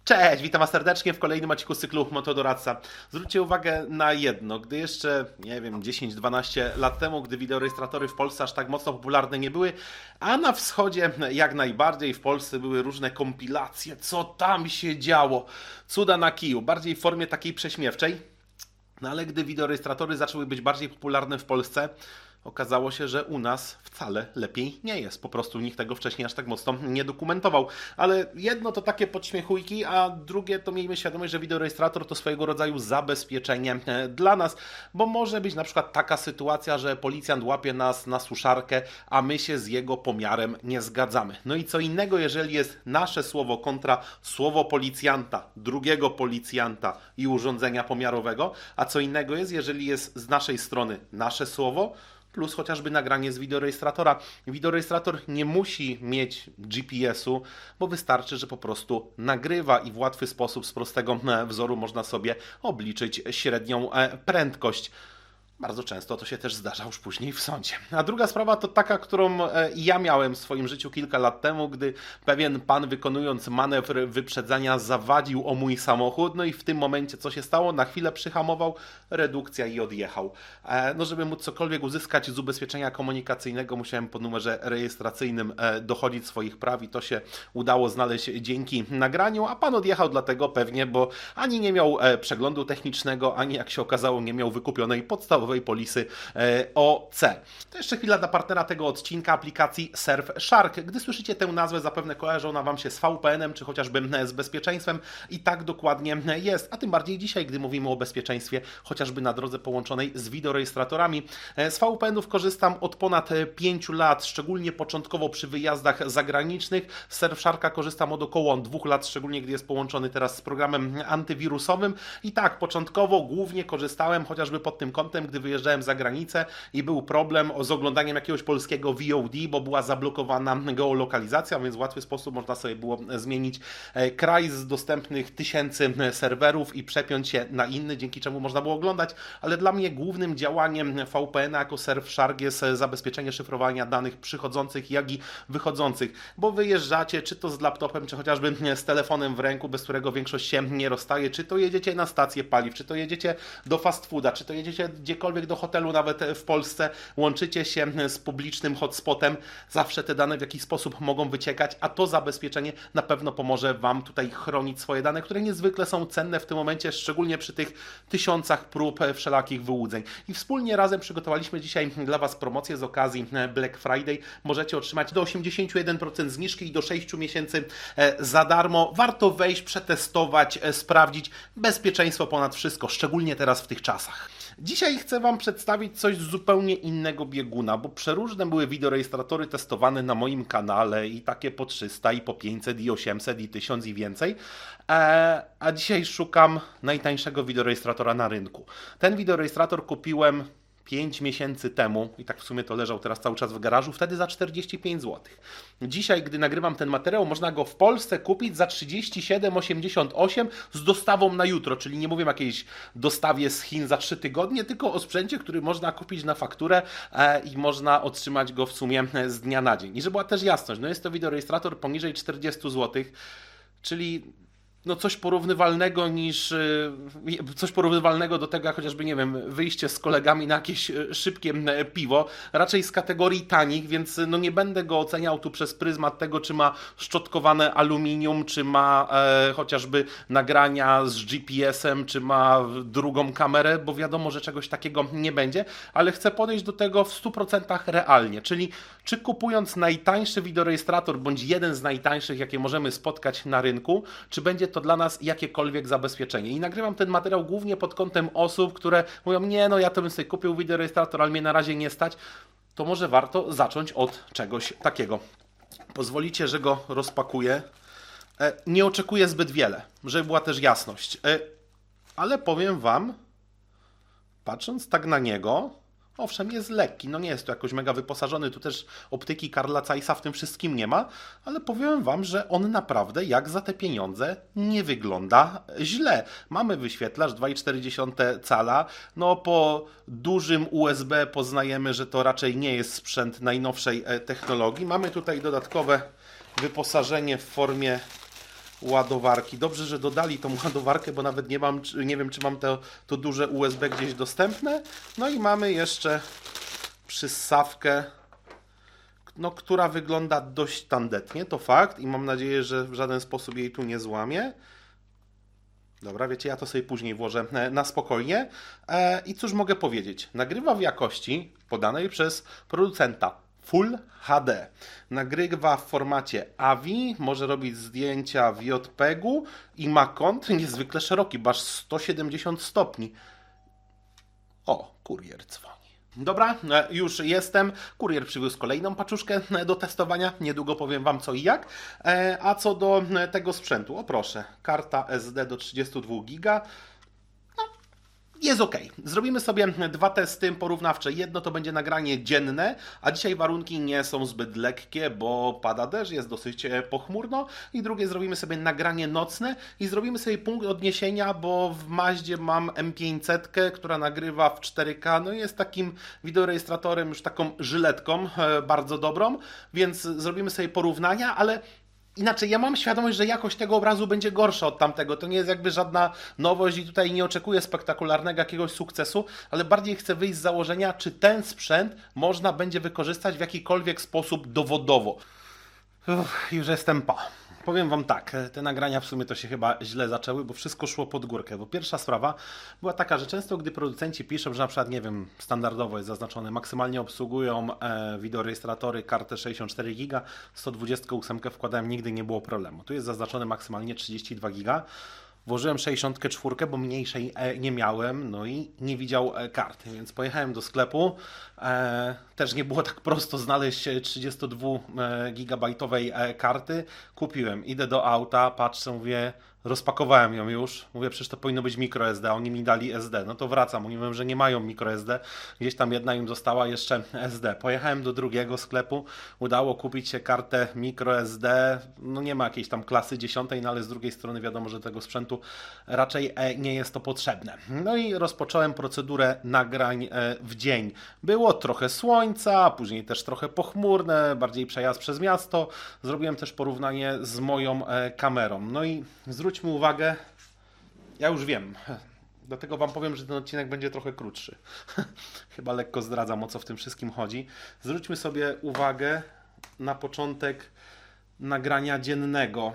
Cześć, witam Was serdecznie w kolejnym odcinku z cyklu Motodoradca. Zwróćcie uwagę na jedno, gdy jeszcze, nie wiem, 10-12 lat temu, gdy wideorejestratory w Polsce aż tak mocno popularne nie były, a na wschodzie jak najbardziej, w Polsce były różne kompilacje, co tam się działo, cuda na kiju, bardziej w formie takiej prześmiewczej. No ale gdy wideorejestratory zaczęły być bardziej popularne w Polsce, okazało się, że u nas wcale lepiej nie jest. Po prostu nikt tego wcześniej aż tak mocno nie dokumentował. Ale jedno to takie podśmiechujki, a drugie to miejmy świadomość, że wideorejestrator to swojego rodzaju zabezpieczenie dla nas, bo może być na przykład taka sytuacja, że policjant łapie nas na suszarkę, a my się z jego pomiarem nie zgadzamy. No i co innego, jeżeli jest nasze słowo kontra słowo policjanta, drugiego policjanta i urządzenia pomiarowego, a co innego jest, jeżeli jest z naszej strony nasze słowo, plus chociażby nagranie z wideorejestratora. Wideorejestrator nie musi mieć GPS-u, bo wystarczy, że po prostu nagrywa i w łatwy sposób z prostego wzoru można sobie obliczyć średnią prędkość. Bardzo często to się też zdarza już później w sądzie. A druga sprawa to taka, którą ja miałem w swoim życiu kilka lat temu, gdy pewien pan, wykonując manewr wyprzedzania, zawadził o mój samochód. No i w tym momencie co się stało? Na chwilę przyhamował, redukcja i odjechał. No żeby móc cokolwiek uzyskać z ubezpieczenia komunikacyjnego, musiałem po numerze rejestracyjnym dochodzić swoich praw i to się udało znaleźć dzięki nagraniu, a pan odjechał dlatego pewnie, bo ani nie miał przeglądu technicznego, ani jak się okazało nie miał wykupionej podstawowej polisy OC. To jeszcze chwila dla partnera tego odcinka, aplikacji Surfshark. Gdy słyszycie tę nazwę, zapewne kojarzy ona Wam się z VPN-em, czy chociażby z bezpieczeństwem i tak dokładnie jest. A tym bardziej dzisiaj, gdy mówimy o bezpieczeństwie, chociażby na drodze połączonej z wideorejestratorami. Z VPN-ów korzystam od ponad 5 lat, szczególnie początkowo przy wyjazdach zagranicznych. Z Surfsharka korzystam od około 2 lat, szczególnie gdy jest połączony teraz z programem antywirusowym. I tak, początkowo głównie korzystałem chociażby pod tym kątem, gdy wyjeżdżałem za granicę i był problem z oglądaniem jakiegoś polskiego VOD, bo była zablokowana geolokalizacja, więc w łatwy sposób można sobie było zmienić kraj z dostępnych tysięcy serwerów i przepiąć się na inny, dzięki czemu można było oglądać, ale dla mnie głównym działaniem VPN-a jako Surfshark jest zabezpieczenie szyfrowania danych przychodzących, jak i wychodzących, bo wyjeżdżacie, czy to z laptopem, czy chociażby z telefonem w ręku, bez którego większość się nie rozstaje, czy to jedziecie na stację paliw, czy to jedziecie do fast fooda, czy to jedziecie gdziekolwiek do hotelu, nawet w Polsce, łączycie się z publicznym hotspotem, zawsze te dane w jakiś sposób mogą wyciekać, a to zabezpieczenie na pewno pomoże Wam tutaj chronić swoje dane, które niezwykle są cenne w tym momencie, szczególnie przy tych tysiącach prób wszelakich wyłudzeń. I wspólnie razem przygotowaliśmy dzisiaj dla Was promocję z okazji Black Friday. Możecie otrzymać do 81% zniżki i do 6 miesięcy za darmo. Warto wejść, przetestować, sprawdzić. Bezpieczeństwo ponad wszystko, szczególnie teraz w tych czasach. Dzisiaj chcę Wam przedstawić coś z zupełnie innego bieguna, bo przeróżne były wideorejestratory testowane na moim kanale i takie po 300, i po 500, i 800, i 1000 i więcej, a dzisiaj szukam najtańszego wideorejestratora na rynku. Ten wideorejestrator kupiłem 5 miesięcy temu i tak w sumie to leżał teraz cały czas w garażu, wtedy za 45 zł. Dzisiaj, gdy nagrywam ten materiał, można go w Polsce kupić za 37,88 z dostawą na jutro, czyli nie mówię o jakiejś dostawie z Chin za 3 tygodnie, tylko o sprzęcie, który można kupić na fakturę i można otrzymać go w sumie z dnia na dzień. I żeby była też jasność, no jest to wideorejestrator poniżej 40 zł, czyli no coś porównywalnego do tego, jak chociażby, nie wiem, wyjście z kolegami na jakieś szybkie piwo, raczej z kategorii tanich, więc no nie będę go oceniał tu przez pryzmat tego, czy ma szczotkowane aluminium, czy ma chociażby nagrania z GPS-em, czy ma drugą kamerę, bo wiadomo, że czegoś takiego nie będzie, ale chcę podejść do tego w 100% realnie, czyli czy kupując najtańszy wideorejestrator, bądź jeden z najtańszych, jakie możemy spotkać na rynku, czy będzie to dla nas jakiekolwiek zabezpieczenie. I nagrywam ten materiał głównie pod kątem osób, które mówią, nie no ja to bym sobie kupił wideorejestrator, ale mnie na razie nie stać, to może warto zacząć od czegoś takiego. Pozwolicie, że go rozpakuję. Nie oczekuję zbyt wiele, żeby była też jasność, ale powiem Wam, patrząc tak na niego, owszem, jest lekki, no nie jest to jakoś mega wyposażony, tu też optyki Carla Zeissa w tym wszystkim nie ma, ale powiem Wam, że on naprawdę jak za te pieniądze nie wygląda źle. Mamy wyświetlacz 2,4 cala, no po dużym USB poznajemy, że to raczej nie jest sprzęt najnowszej technologii. Mamy tutaj dodatkowe wyposażenie w formie ładowarki. Dobrze, że dodali tą ładowarkę, bo nawet nie wiem, czy mam to duże USB gdzieś dostępne. No i mamy jeszcze przyssawkę, no, która wygląda dość tandetnie, to fakt, i mam nadzieję, że w żaden sposób jej tu nie złamię. Dobra, wiecie, ja to sobie później włożę na spokojnie. I cóż mogę powiedzieć? Nagrywa w jakości podanej przez producenta Full HD. Nagrywa w formacie AVI, może robić zdjęcia w JPEG-u i ma kąt niezwykle szeroki, bo aż 170 stopni. O, kurier dzwoni. Dobra, już jestem. Kurier przywiózł kolejną paczuszkę do testowania. Niedługo powiem Wam co i jak. A co do tego sprzętu, o proszę, karta SD do 32 GB. Jest ok. Zrobimy sobie dwa testy porównawcze. Jedno to będzie nagranie dzienne, a dzisiaj warunki nie są zbyt lekkie, bo pada deszcz, jest dosyć pochmurno. I drugie zrobimy sobie nagranie nocne i zrobimy sobie punkt odniesienia, bo w Mazdzie mam M500, która nagrywa w 4K, no i jest takim wideorejestratorem, już taką żyletką bardzo dobrą, więc zrobimy sobie porównania, ale inaczej, ja mam świadomość, że jakość tego obrazu będzie gorsza od tamtego. To nie jest jakby żadna nowość i tutaj nie oczekuję spektakularnego jakiegoś sukcesu, ale bardziej chcę wyjść z założenia, czy ten sprzęt można będzie wykorzystać w jakikolwiek sposób dowodowo. Już jestem po. Powiem Wam tak, te nagrania w sumie to się chyba źle zaczęły, bo wszystko szło pod górkę. Bo pierwsza sprawa była taka, że często gdy producenci piszą, że na przykład, nie wiem, standardowo jest zaznaczone, maksymalnie obsługują wideorejestratory kartę 64 GB, 128 wkładałem, nigdy nie było problemu. Tu jest zaznaczone maksymalnie 32 GB. Włożyłem 64, bo mniejszej nie miałem, no i nie widział karty, więc pojechałem do sklepu. Też nie było tak prosto znaleźć 32-gigabajtowej karty. Kupiłem, idę do auta, patrzę, mówię, rozpakowałem ją już. Mówię, przecież to powinno być microSD, a oni mi dali SD. No to wracam, oni mówią, że nie mają microSD. Gdzieś tam jedna im została jeszcze SD. Pojechałem do drugiego sklepu, udało kupić się kartę microSD. No nie ma jakiejś tam klasy 10, no ale z drugiej strony wiadomo, że tego sprzętu raczej nie jest to potrzebne. No i rozpocząłem procedurę nagrań w dzień. Było trochę słońca, później też trochę pochmurne, bardziej przejazd przez miasto. Zrobiłem też porównanie z moją kamerą. No i zwróćmy uwagę, ja już wiem, dlatego Wam powiem, że ten odcinek będzie trochę krótszy. Chyba lekko zdradzam, o co w tym wszystkim chodzi. Zwróćmy sobie uwagę na początek nagrania dziennego.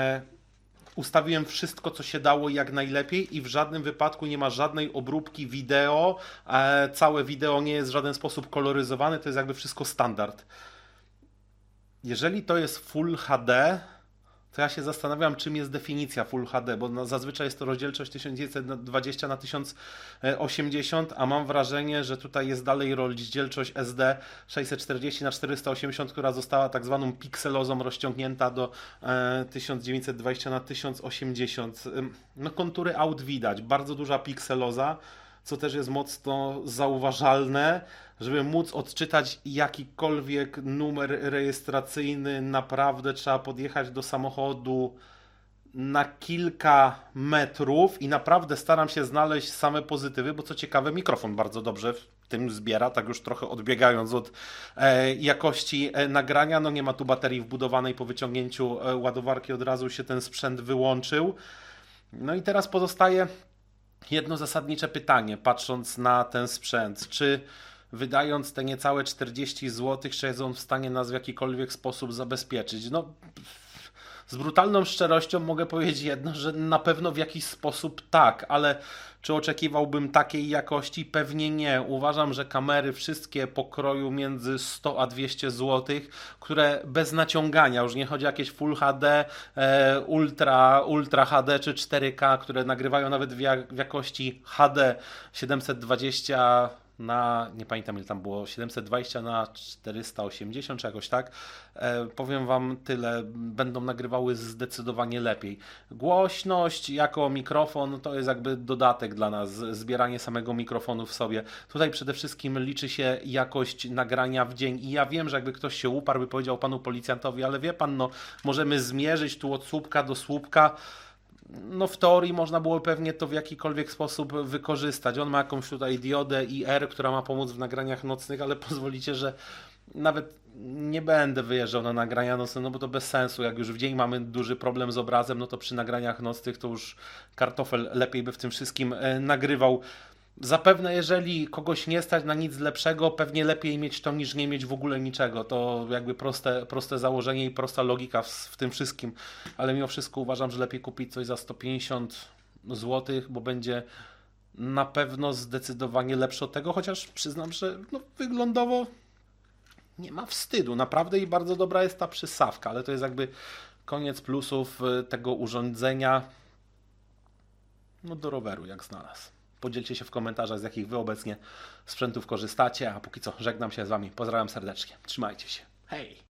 Ustawiłem wszystko, co się dało jak najlepiej i w żadnym wypadku nie ma żadnej obróbki wideo. Całe wideo nie jest w żaden sposób koloryzowane, to jest jakby wszystko standard. Jeżeli to jest Full HD, to ja się zastanawiam, czym jest definicja Full HD, bo zazwyczaj jest to rozdzielczość 1920 na 1080, a mam wrażenie, że tutaj jest dalej rozdzielczość SD 640 na 480, która została tak zwaną pikselozą rozciągnięta do 1920 na 1080. No kontury aut widać, bardzo duża pikseloza, co też jest mocno zauważalne. Żeby móc odczytać jakikolwiek numer rejestracyjny, naprawdę trzeba podjechać do samochodu na kilka metrów i naprawdę staram się znaleźć same pozytywy, bo co ciekawe, mikrofon bardzo dobrze w tym zbiera, tak już trochę odbiegając od jakości nagrania. No nie ma tu baterii wbudowanej, po wyciągnięciu ładowarki od razu się ten sprzęt wyłączył. No i teraz pozostaje jedno zasadnicze pytanie, patrząc na ten sprzęt, czy wydając te niecałe 40 zł, czy jest on w stanie nas w jakikolwiek sposób zabezpieczyć? No, z brutalną szczerością mogę powiedzieć jedno, że na pewno w jakiś sposób tak, ale czy oczekiwałbym takiej jakości? Pewnie nie. Uważam, że kamery wszystkie pokroju między 100 a 200 zł, które bez naciągania, już nie chodzi o jakieś Full HD, Ultra HD czy 4K, które nagrywają nawet w jakości HD 720 na, nie pamiętam ile tam było, 720 na 480 czy jakoś tak. Powiem Wam tyle, będą nagrywały zdecydowanie lepiej. Głośność jako mikrofon to jest jakby dodatek dla nas, zbieranie samego mikrofonu w sobie. Tutaj przede wszystkim liczy się jakość nagrania w dzień i ja wiem, że jakby ktoś się uparł, by powiedział panu policjantowi, ale wie pan, no możemy zmierzyć tu od słupka do słupka. No w teorii można było pewnie to w jakikolwiek sposób wykorzystać. On ma jakąś tutaj diodę IR, która ma pomóc w nagraniach nocnych, ale pozwolicie, że nawet nie będę wyjeżdżał na nagrania nocne, no bo to bez sensu. Jak już w dzień mamy duży problem z obrazem, no to przy nagraniach nocnych to już kartofel lepiej by w tym wszystkim nagrywał. Zapewne jeżeli kogoś nie stać na nic lepszego, pewnie lepiej mieć to niż nie mieć w ogóle niczego. To jakby proste założenie i prosta logika w tym wszystkim. Ale mimo wszystko uważam, że lepiej kupić coś za 150 zł, bo będzie na pewno zdecydowanie lepsze od tego, chociaż przyznam, że no, wyglądowo nie ma wstydu. Naprawdę i bardzo dobra jest ta przysawka, ale to jest jakby koniec plusów tego urządzenia. No do roweru jak znalazł. Podzielcie się w komentarzach, z jakich wy obecnie sprzętów korzystacie, a póki co żegnam się z wami. Pozdrawiam serdecznie. Trzymajcie się. Hej!